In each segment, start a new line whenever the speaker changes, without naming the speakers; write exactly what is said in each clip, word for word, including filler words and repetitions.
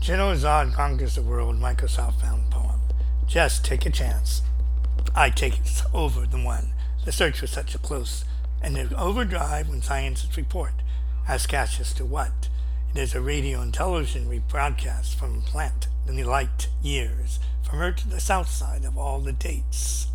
General Zod conquers the world. Microsoft found poem. Just take a chance. I take it over the one. The search was such a close and the overdrive when scientists report. Ask Cassius to what? It is a radio and television rebroadcast from a plant in the light years, from Earth to the south side of all the dates.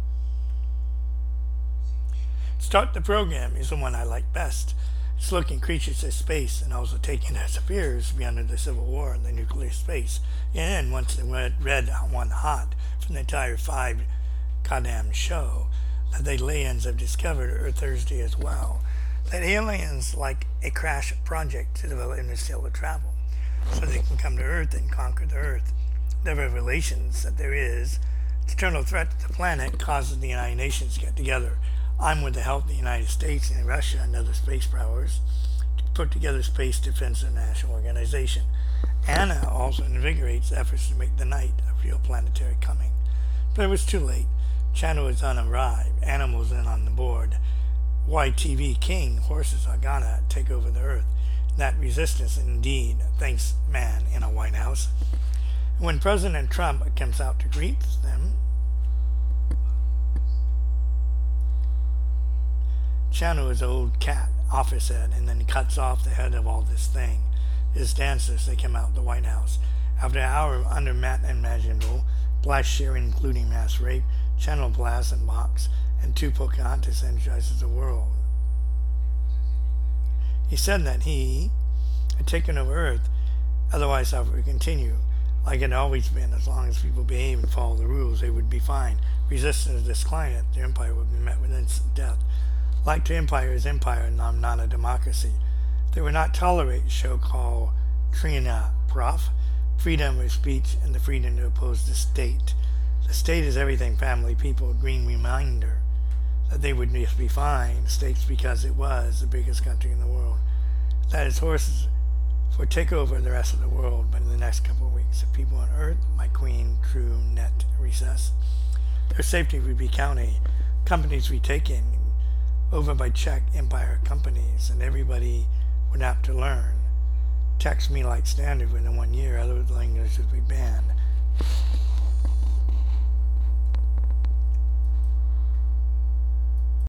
Start the program is the one I like best. It's looking creatures of space and also taking as appears to be under the Civil War in the nuclear space. And once the red, red one hot from the entire five goddamn show, that the aliens have discovered Earth Thursday as well. That aliens like a crash project to develop interstellar travel, so they can come to Earth and conquer the Earth. The revelations that there is external threat to the planet causes the United Nations to get together. I'm with the help of the United States and Russia and other space powers to put together Space Defense International Organization. Anna also invigorates efforts to make the night a real planetary coming. But it was too late. Channel was on arrive. Animals in on the board. Y T V King, horses are gonna take over the Earth. That resistance indeed, thanks man in a White House. When President Trump comes out to greet them, Channel is an old cat, office head, and then cuts off the head of all this thing. His dancers, they come out the White House. After an hour under Matt and Imaginable, blast sharing including mass rape, Channel blasts and mocks, and two Pocahontas energizes the world. He said that he had taken over Earth, otherwise how it would continue, like it had always been. As long as people behave and follow the rules, they would be fine. Resistance to this climate, the empire would be met with instant death. Like to empire is empire, and I'm not a democracy. They would not tolerate show called Trina Prof, freedom of speech and the freedom to oppose the state. The state is everything, family, people, green reminder that they would just be fine, states because it was the biggest country in the world. That is horses for take over the rest of the world, but in the next couple of weeks, the people on Earth, my queen, true net recess. Their safety would be county, companies be taken over by Czech empire companies, and everybody would have to learn. Text me like standard within one year, other languages would be banned.